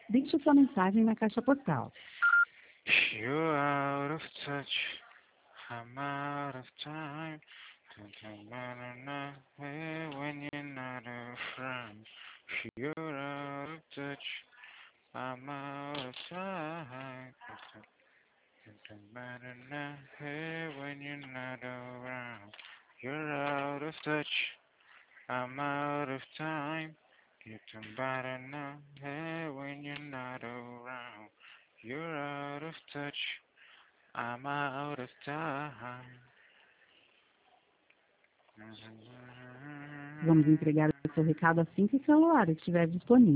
Deixe sua mensagem na caixa postal. You're out of touch, I'm out of time. Don't matter nothing when you're not around. You're out of touch, I'm out of time. Don't matter nothing when you're not around. You're out of touch, I'm out of time. It don't matter nothing when you're not around. You're out of touch, I'm out of time. Vamos entregar o seu recado assim que o celular estiver disponível.